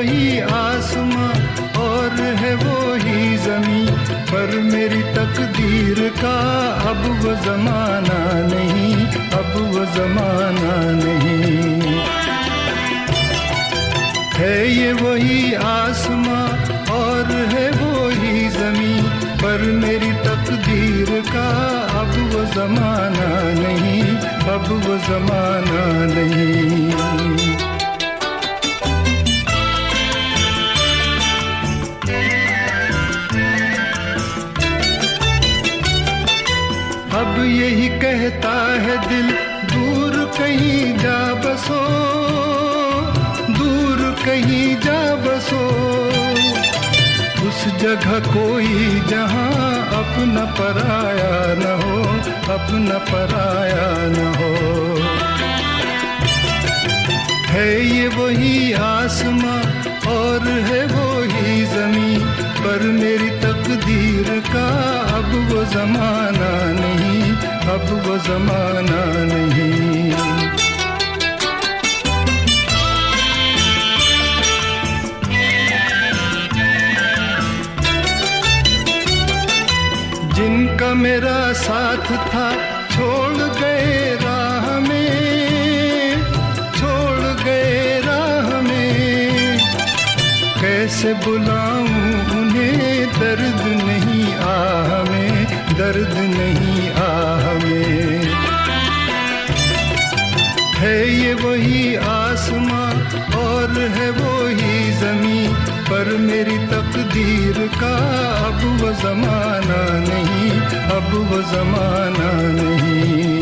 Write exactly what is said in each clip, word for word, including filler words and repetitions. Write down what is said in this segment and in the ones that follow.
वही आसमां और है वो ही ज़मीं, पर मेरी तकदीर का अब वो ज़माना नहीं, अब वो ज़माना नहीं। है ये वही आसमां और है वो ही ज़मीं, पर मेरी तकदीर का अब वो ज़माना नहीं, अब वो ज़माना नहीं। अब यही कहता है दिल दूर कहीं जा बसो, दूर कहीं जा बसो, उस जगह कोई जहां अपना पराया न हो, अपना पराया न हो। है ये वही आसमां और है वो ही ज़मीं, पर मेरी तकदीर का अब वो ज़माना नहीं, अब वो ज़माना नहीं। जिनका मेरा साथ था छोड़ गए राह में, छोड़ गए राह में, कैसे बुलाऊं उन्हें, दर्द नहीं आह में, दर्द नहीं आह में। है ये वही आसमां और है वो ही ज़मीं, पर मेरी तकदीर का अब वो ज़माना नहीं, अब वो ज़माना नहीं।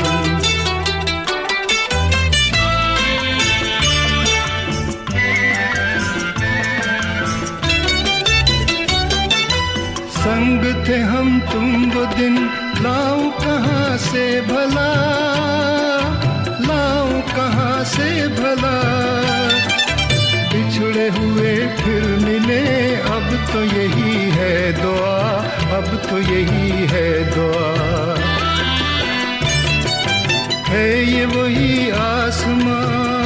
संग थे हम तुम वो दिन, लाऊं कहाँ से भला, लाऊं कहाँ से भला। बिछड़े हुए फिर मिले, अब तो यही है दुआ, अब तो यही है दुआ। है ये वही आसमां